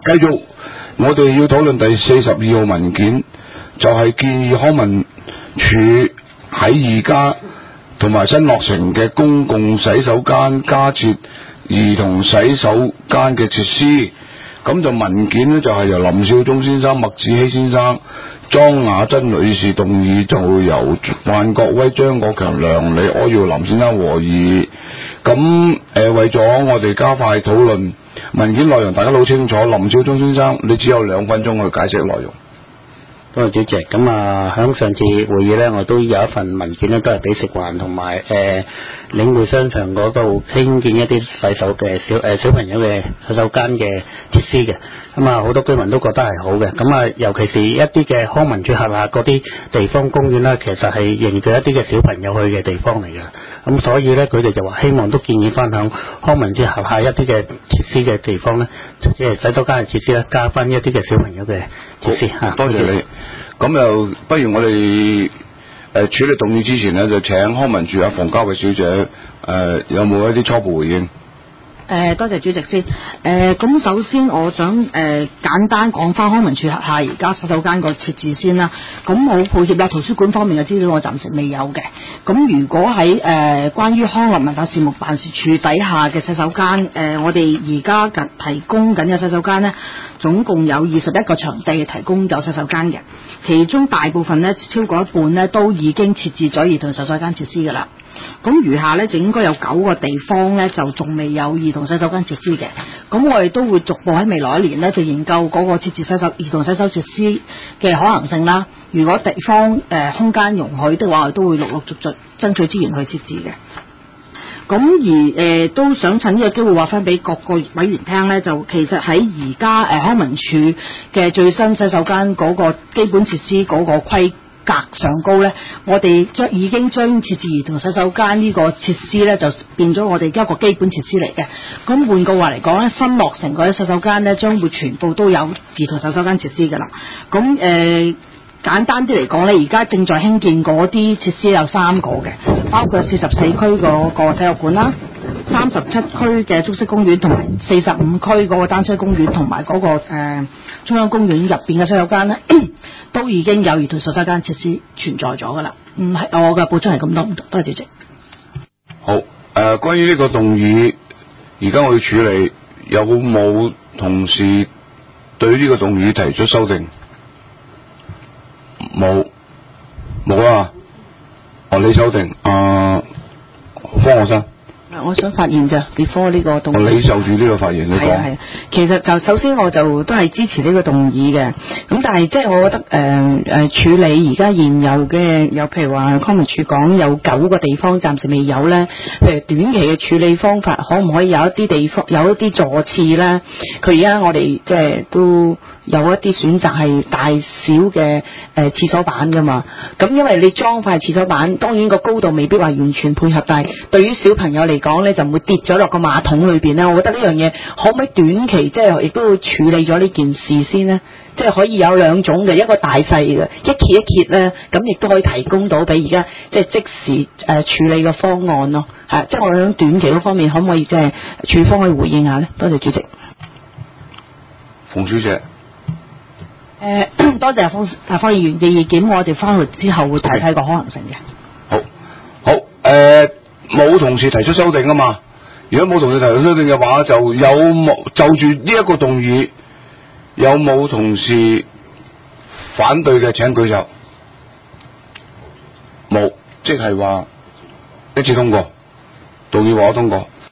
繼續，我哋要討論第42號文件，就係建議康文署喺而家同埋新落成嘅公共洗手間加設兒童洗手間嘅設施。咁就文件呢，就係由林少忠先生、麥子希先生、莊雅珍女士動議，就由范國威、張國強、梁李、柯耀林先生和議。咁為咗我哋加快討論文件內容，大家都好清楚。林少忠先生，你只有2分鐘去解釋內容。 多謝主席。咁響上次會議咧，我都有一份文件咧，都係俾食環同埋領匯商場嗰度興建一啲洗手嘅小朋友嘅洗手間嘅設施嘅。咁好多居民都覺得係好嘅。咁尤其是一啲嘅康文署轄下嗰啲地方公園啦，其實係凝聚一啲嘅小朋友去嘅地方嚟嘅。咁所以咧，佢哋就話希望都建議翻響康文署轄下一啲嘅設施嘅地方咧，即係洗手間嘅設施咧，加翻一啲嘅小朋友嘅設施嚇。 多謝你。咁又不如我哋處理動議之前呢，就請康文署馮嘉慧小姐有冇一啲初步回應？ 多謝主席先。咁首先我想簡單講翻康文署轄下而家洗手間個設置先啦。咁好抱歉啦，圖書館方面嘅資料我暫時未有嘅。咁如果喺關於康樂文化事務辦事處底下嘅洗手間，我哋而家提供緊嘅洗手間呢，總共有21個場地提供有洗手間嘅，其中大部分呢，超過一半呢，都已經設置咗兒童洗手間設施㗎啦。咁餘下呢，就應該有9個地方呢，就仲未有兒童洗手間設施嘅。咁我哋都會逐步喺未來一年呢，就研究嗰個設置兒童洗手設施嘅可能性啦。如果地方空間容許的話，我哋都會陸陸續續爭取資源去設置嘅。咁而都想趁呢個機會話翻俾各個委員聽呢，就其實喺而家康文署嘅最新洗手間嗰個基本設施嗰個規格上高呢，我哋已經將設置兒童洗手間呢個設施呢，就變咗我哋一個基本設施嚟嘅。咁換句話嚟講呢，新落成嗰啲洗手間呢，將會全部都有兒童洗手間設施㗎啦。咁簡單啲嚟講呢，而家正在興建嗰啲設施有3個嘅，包括44區嗰個體育館啦、37區嘅竹式公園同埋45區嗰個單車公園同埋嗰個中央公園入邊嘅洗手間呢，都已經有兒童洗手間設施存在咗㗎啦。唔係我嘅補充係咁多，多謝主席。 好，關於呢個動議，而家我要處理，有冇同事對呢個動議提出修訂？冇啊！你修訂，方學生。 我想發言咋 before 呢個動議。 你就住呢個發言，你講。 係。其實就首先我就都係支持呢個動議嘅，咁但係即係我覺得處理而家現有嘅，有譬如話康文署講有9個地方暫時未有咧，譬如短期嘅處理方法，可唔可以有一啲地方有一啲座廁咧？佢而家我哋即係都有一啲選擇係大小嘅廁所板噶嘛，咁因為你裝塊廁所板，當然個高度未必話完全配合，但係對於小朋友嚟講咧，就唔會跌咗落個馬桶裏邊咧。我覺得呢樣嘢可唔可以短期即係亦都會處理咗呢件事先呢？即係可以有2種嘅，一個大細嘅，一揭一揭咧，咁亦都可以提供到俾而家即係即時處理嘅方案咯。係，即係我諗短期嗰方面可唔可以即係署方可以回應下呢？多謝主席。 馮小姐。 多謝方議員嘅意見，我哋翻去之後會睇睇個可能性嘅。 好，冇同事提出修訂啊嘛。如果冇同事提出修訂嘅話，就有冇就住呢一個動議，有冇同事反對嘅請舉手。冇，即係話一致通過，動議獲得通過。